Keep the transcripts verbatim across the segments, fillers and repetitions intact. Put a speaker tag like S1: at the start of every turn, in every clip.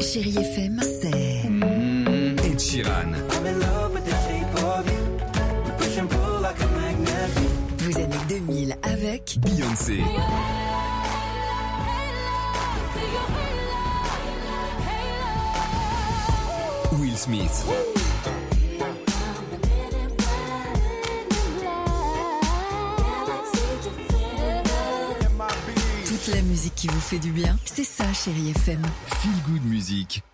S1: Chérie F M, c'est
S2: Mmh, Ed Sheeran.
S1: vos années deux mille avec
S2: Beyoncé. Will Smith.
S1: toute la musique qui vous fait du bien. C'est ça, Chérie F M.
S2: Feel Good Music.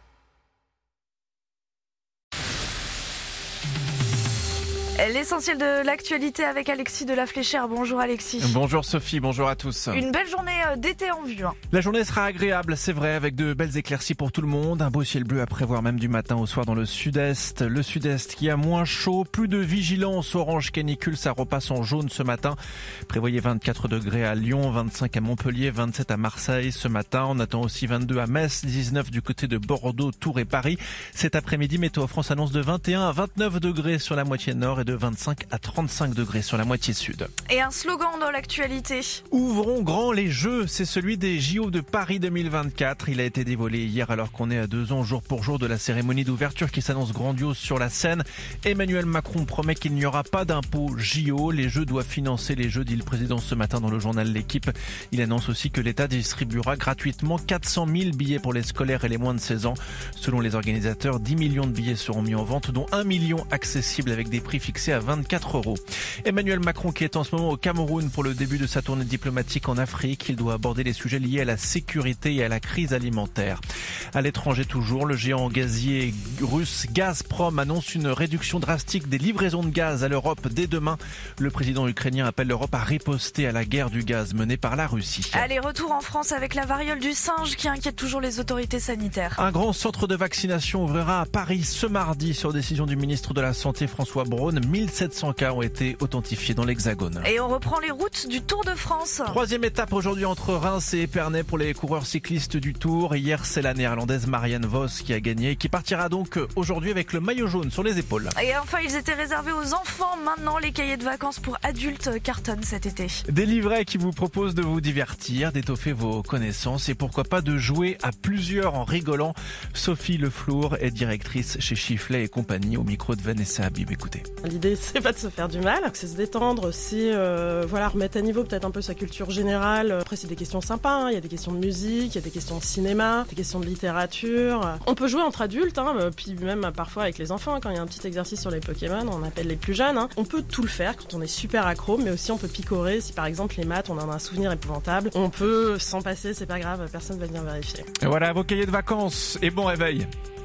S3: L'essentiel de l'actualité avec Alexis de la Fléchère. Bonjour Alexis.
S4: Bonjour Sophie, bonjour à tous.
S3: Une belle journée d'été en vue. Hein.
S4: La journée sera agréable, c'est vrai, avec de belles éclaircies pour tout le monde. Un beau ciel bleu à prévoir même du matin au soir dans le sud-est. Le sud-est qui a moins chaud, plus de vigilance orange canicule, ça repasse en jaune ce matin. Prévoyez vingt-quatre degrés à Lyon, vingt-cinq à Montpellier, vingt-sept à Marseille ce matin. On attend aussi vingt-deux à Metz, dix-neuf du côté de Bordeaux, Tours et Paris. Cet après-midi, Météo France annonce de vingt et un à vingt-neuf degrés sur la moitié nord et de vingt-cinq à trente-cinq degrés sur la moitié sud.
S3: Et un slogan dans l'actualité.
S4: Ouvrons grand les jeux, c'est celui des J O de Paris deux mille vingt-quatre. Il a été dévoilé hier alors qu'on est à deux ans jour pour jour de la cérémonie d'ouverture qui s'annonce grandiose sur la scène. Emmanuel Macron promet qu'il n'y aura pas d'impôt J O. Les jeux doivent financer les jeux, dit le président ce matin dans le journal L'Équipe. Il annonce aussi que l'État distribuera gratuitement quatre cent mille billets pour les scolaires et les moins de seize ans. Selon les organisateurs, dix millions de billets seront mis en vente, dont un million accessibles avec des prix fixés à vingt-quatre euros. Emmanuel Macron qui est en ce moment au Cameroun pour le début de sa tournée diplomatique en Afrique. Il doit aborder les sujets liés à la sécurité et à la crise alimentaire. À l'étranger toujours, le géant gazier russe Gazprom annonce une réduction drastique des livraisons de gaz à l'Europe dès demain. Le président ukrainien appelle l'Europe à riposter à la guerre du gaz menée par la Russie.
S3: Allez, retour en France avec la variole du singe qui inquiète toujours les autorités sanitaires.
S4: Un grand centre de vaccination ouvrira à Paris ce mardi sur décision du ministre de la Santé François Braun. mille sept cents cas ont été authentifiés dans l'Hexagone.
S3: Et on reprend les routes du Tour de France.
S4: Troisième étape aujourd'hui entre Reims et Épernay pour les coureurs cyclistes du Tour. Hier, c'est la néerlandaise Marianne Vos qui a gagné et qui partira donc aujourd'hui avec le maillot jaune sur les épaules.
S3: Et enfin, ils étaient réservés aux enfants. Maintenant, les cahiers de vacances pour adultes cartonnent cet été.
S4: Des livrets qui vous proposent de vous divertir, d'étoffer vos connaissances et pourquoi pas de jouer à plusieurs en rigolant. Sophie Leflour est directrice chez Chifflet et compagnie au micro de Vanessa Habib. Écoutez.
S5: L'idée, c'est pas de se faire du mal, c'est se détendre, c'est euh, voilà, remettre à niveau peut-être un peu sa culture générale. Après, c'est des questions sympas, hein. Il y a des questions de musique, il y a des questions de cinéma, des questions de littérature. On peut jouer entre adultes, hein, puis même parfois avec les enfants. Quand il y a un petit exercice sur les Pokémon, on appelle les plus jeunes. Hein. On peut tout le faire quand on est super accro, mais aussi on peut picorer. Si par exemple les maths, on en a un souvenir épouvantable, on peut s'en passer, c'est pas grave, personne va venir vérifier.
S4: Et voilà vos cahiers de vacances et bon réveil.